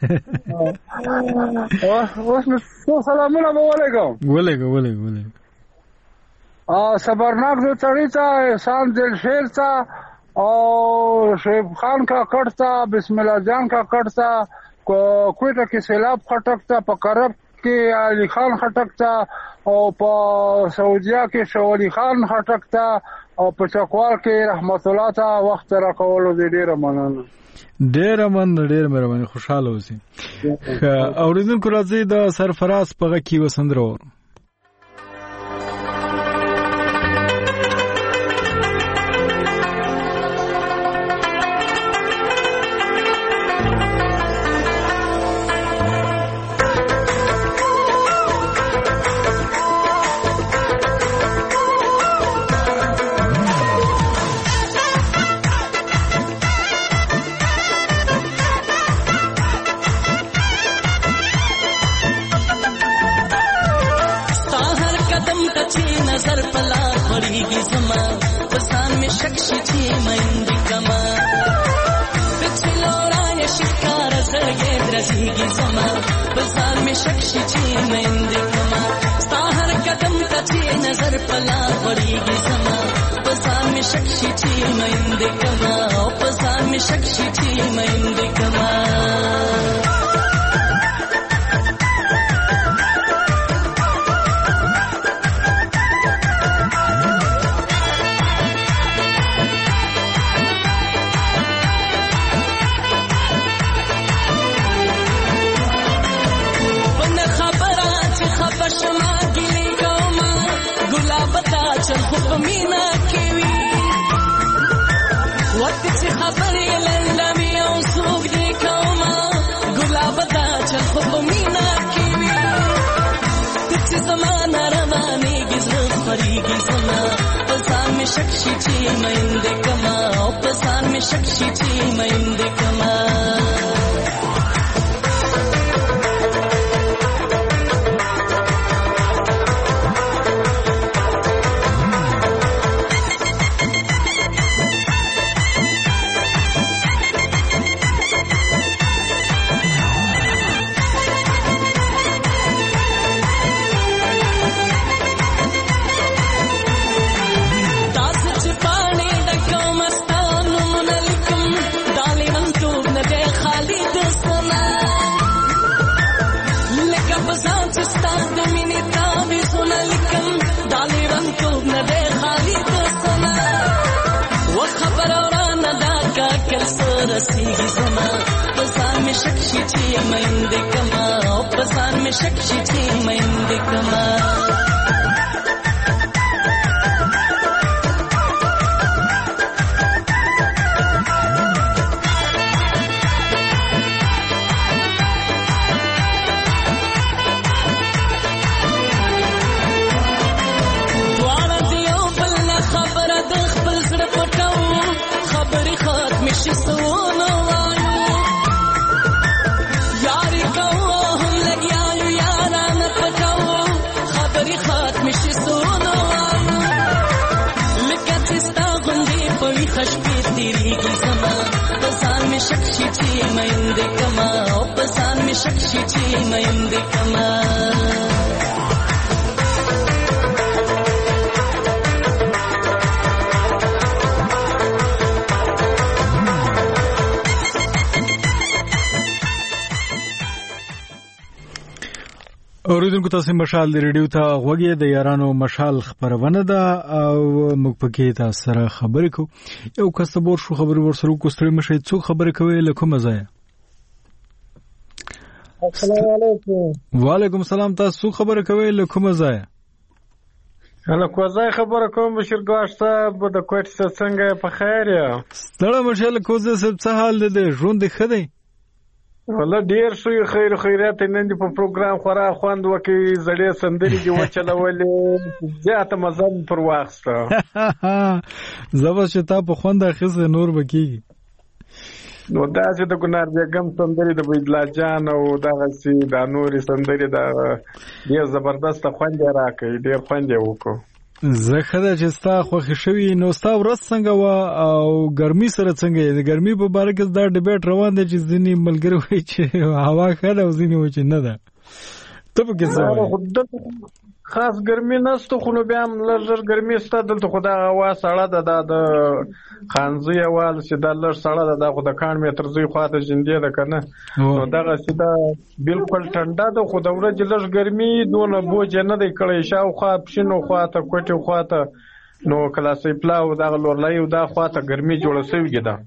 اوس نو سلامونه علیکم وعلیکم وعلیکم وعلیکم ا صبرناک دو چړیتا احسان دل شیر تا او شیب خان کا کټتا بسم الله جان کا کټتا کوټه کې سیلاب خټکتا په کرب کې علي خان خټکتا او په سعودیا کې شوالي خان خټکتا او په چکوال کې رحمت الله تا وخت را کولو دې ډیره مننه ډیره من ډیره مهرباني خوشاله اوسئ اوریدونکو راځي د سرفراز په غږ کې وسندرو رسیږي زما پسان می شک شي چې مېند کما او پسان می شک شي چې مېند کما شکشي چې مېند کما او پسان می شکشي چې مېند کما اوریدونکو تاسو مشال د ریډیو ته غوږی د یارانو مشال خبرونه ده او موږ پکې تاسو سره خبرې کوو. یو کسبور شو خبرې ورسره کوستري مشه څو خبرې کوي لکه مزه. السلام علیکم. وعلیکم السلام. تاسو خبرې کوي لکه مزه. هله کوزای خبره کوم بشیر ګاش صاحب د کوټ څنګه په خیر یا ستړی مشال کوزه سب څه حال ده ژوند ښه دی؟ والله ډیر شو خیر خیرات نن دی په پروګرام خورا خوند وکي زړې سندري دی وچلولې زیاته مزه پر واخسته زبر شتا په خوند اخیسه نور بکیږي نو دا چې د ګنار بیگم سندري د بيدلا جان او دغه سي د نوري سندري د ډیر زبردست خوند راکې ډیر خوند وکړو. زه خدای چې ستا خوښ شوی نو ستا ورځ څنګه و او ګرمي سره څنګه د ګرمي په باره کې دا ډیبیټ روان دی چې ځینې ملګري وایي چې هوا ښه ده او ځینې وایي چې نه ده. ته په کې څه وایي؟ خاص ګرمي نشته خو نو بیا هم لږ لږ ګرمي شته دلته خو دا هوا سړه ده دا د خانزي هوا چې دا لږ سړه ده دا خو د کاڼ متر زوی خواته ژوندې ده که نه نو دغسې دا بلکل ټنډه ده خو د ورځې لږ ګرمي دونه بوج یې نه دی کړی شاوخوا پښینو خواته کوټې خواته نو کلاسۍ پلاو دغه لورلۍ دا خواته ګرمي جوړه سوې ده.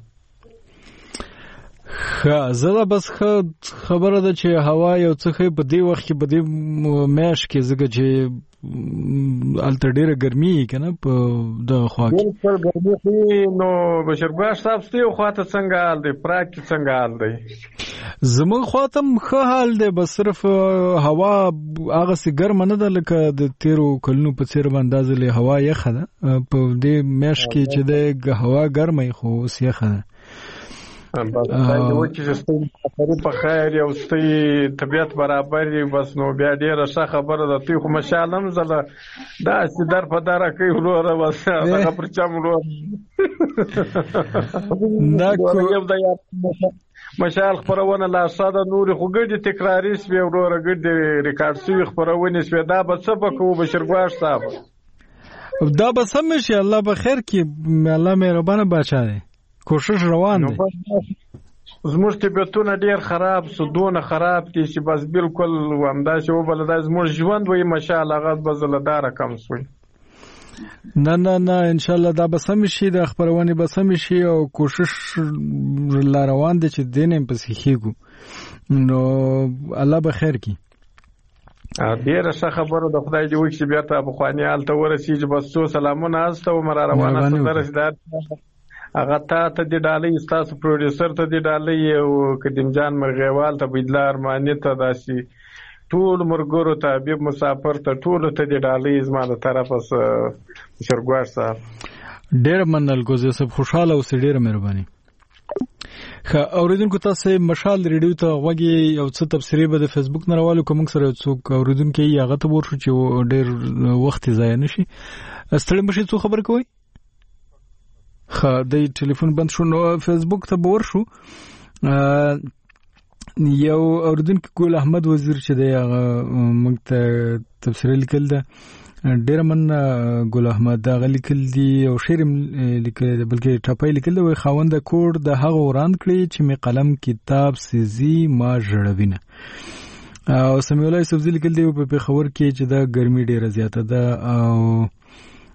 ښه زه دا بس ښه خبره ده چې هوا یو څه ښه په دې وخت کې په دې میاشت کې ځکه چې هلته ډېره ګرمي وي که نه په دغه خوا کې بلکل ګرمي خو نو بشرباش صاحب ستې خوا ته څنګه حال دی پراګ کې څنګه حال دی؟ زموږ خوا ته هم ښه حال دی بس صرف هوا هغسې ګرمه نه ده لکه د تېرو کلونو په څېر به اندازې هوا یخه ده په دې میاشت کې چې دی هوا ګرمه وي خو اوس یخه ده. بس خدای دې وکړي چې ستاسو په خیر او ستاسو طبیعت برابر وي بس نو بیا ډېره ښه خبره ده. دوی خو مشال هم زه داسې در په دره کوي وروره بس دغه پر چم وروره مشال خپرونه لا ښه ده نورې خو ګډې تکراري شوې وروره ګډې ریکارډ شوي خپرونې شوې دا به څه به کوو بشرګواش صاحب؟ دا به سم شي الله به خیر کړي الله مهربانه باچا دی کوشش روان دی. زموږ طبیعتونه ډیر خراب سو دونه خراب دي چې بس بالکل همداسې وبله دا زموږ ژوند وایي مشال هغه به زلهداره کم سوی. نه نه نه انشاءالله دا به سم شي د خپرونې به سم شي او کوشش لا روان دی چې دې نه پسې کېږو نو الله به خیر کړي. ډېره ښه خبره ده خدای دې وکړي چې بیا ته پخواني حال ته ورسېږي بس څو سلامونه هسته ومه را روانه سندره چې دا هغه تا ته دې ډالۍ ستاسو پروډیوسر ته دې ډالۍ او قدیم جان مرغیوال ته بيدلا ارماني ته داسې ټول مرګورو ته حبیب مسافر ته ټولو ته دې ډالۍ زما د طرفه بشرګواش صاحب ډېره مننه ګوزې صاحب خوشحاله اوسئ ډېره مهرباني. ښه اوریدونکو تاسو مشال ریډیو ته غوږی یو څه تبصرې به د فیسبوک نه راوالو که موږ سره څوک اوریدونکي یې هغه ته ورشو چې ډېر وخت یې ضایع نه شي. ستړي مشئ څو خبرې کوئ؟ ښه د ټلیفون بند شو نو فیسبوک ته به ورشو. یو اوریدونکی ګل احمد وزیر چې دی هغه موږ ته تبصره لیکل ده ډېره مننه ګل احمد هغه لیکل دي او شعر لیکلی دی بلکې ټپی لیکل دی وایي خاونده کور د هغه وران کړي چې مې قلم کتاب سیزي ما ژړوینه. او سمیع الله یوسفزي لیکل دی په پېښور کې چې دا ګرمي ډېره زیاته ده او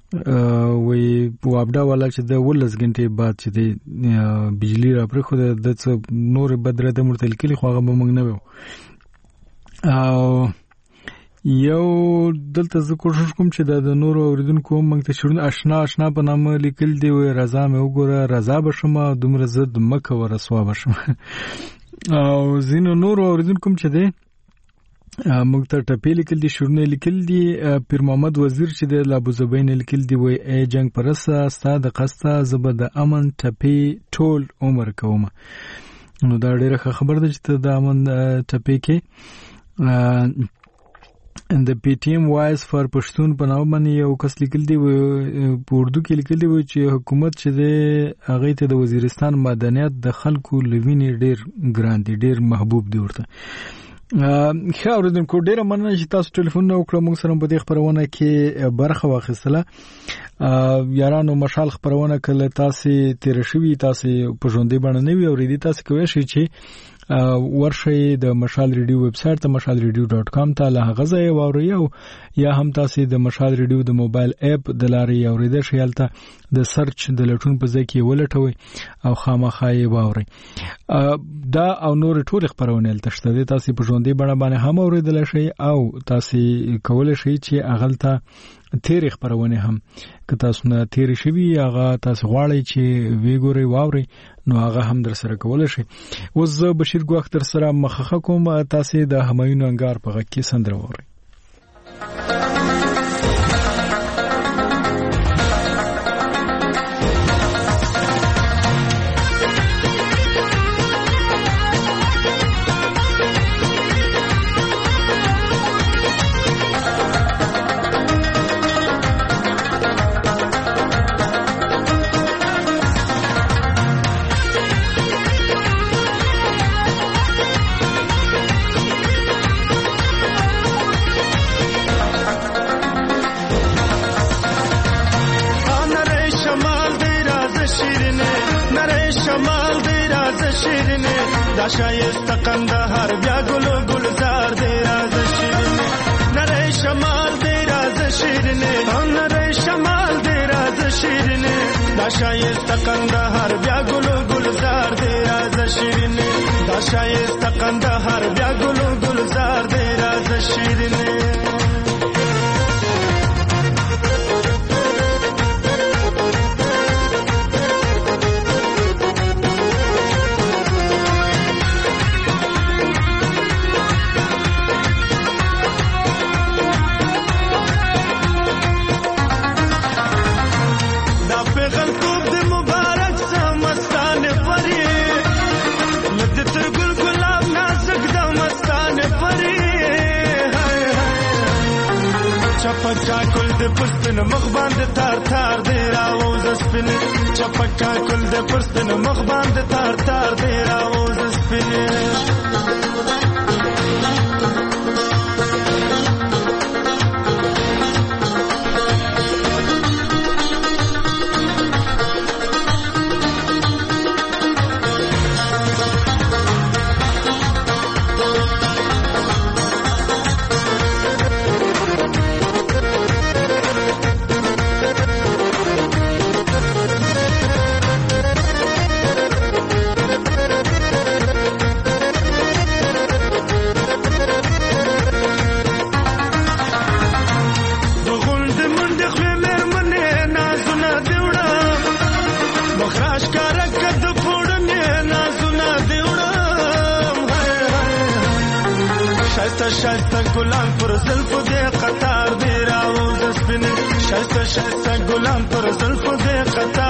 وی وابډا والا چې د ولس غنټې بعد چې د بجلی را پر خو د نور بدره د مرتل کلی خو هغه به موږ نه و او یو دلته زه کوشش کوم چې د نور اوریدونکو موږ ته شرون آشنا آشنا په نامه لیکل دی وی رضا مې وګوره رضا بشم دومره زد مکه ورسوا بشم او زینو نور اوریدونکو چې دی موږ ته ټپې لیکل دي شورونه لیکل دي پیر محمد وزیر چې د لابوزبین لیکل دي وای ای جنگ پرسته ستاد قسته زبر د امن ټپې ټول عمر کوم نو دا ډیره خبر ده چې د امن ټپې کې ان د پی ټی ایم وایس فار پښتون په نامه باندې یو کس لیکل دی په اردو کې لیکل دی چې حکومت چې د هغه ته د وزیرستان مدنیت د خلکو لوینې ډیر ګران دي ډیر محبوب دی ورته ښه اوریدونکو ډیره مننه چې تاسو ټلیفون وکړو موږ سره په دې خبرونه کې برخه واخیستله یارانو مشال خبرونه کله تاسو تیر شوي تاسو په ژوندۍ باندې نه وي اوریدي تاسو کوی شئ چې ورشي د مشال ریډیو ویب سټ ته مشال ریډیو ډاٹ کام ته له غزه واوري او یا هم تاسو د مشال ریډیو د موبایل اپ د لارې اوریدل شئ البته د سرچ د لټون په ځای کې ولټوي او خامخای واوري دا او نور ټول خبرونه تشته تاسو په ژوندۍ باندې هم اوریدل شئ او تاسو کولای شئ چې اغلطه تیر خبرونه هم که تاسو نه تیر شوي هغه تاسو غواړئ چې ویګوري واوري نو هغه هم در سره کولای شئ اوس بشیر ګوخ تر سره مخخه کوم تاسو د همایون انګار په غږ کې سندره واوري شایسته قندهار بیا ګلو ګلزار دی راز شیرینه نری شمال دی راز شیرینه نری شمال دی راز شیرینه دا شایسته قندهار بیا ګلو ګلزار دی راز شیرینه دا شایسته قندهار بیا ګلو ګلزار دی راز شیرینه چپچا کل د پستن مخ باندې تار تار دی راوز سپین چپچا کل د پستن مخ باندې تار تار دی راوز سپین شایسته ګلان پر زلفو دې قطار دی راوز سپین شایسته شایسته ګلان پر زلفو دې قطار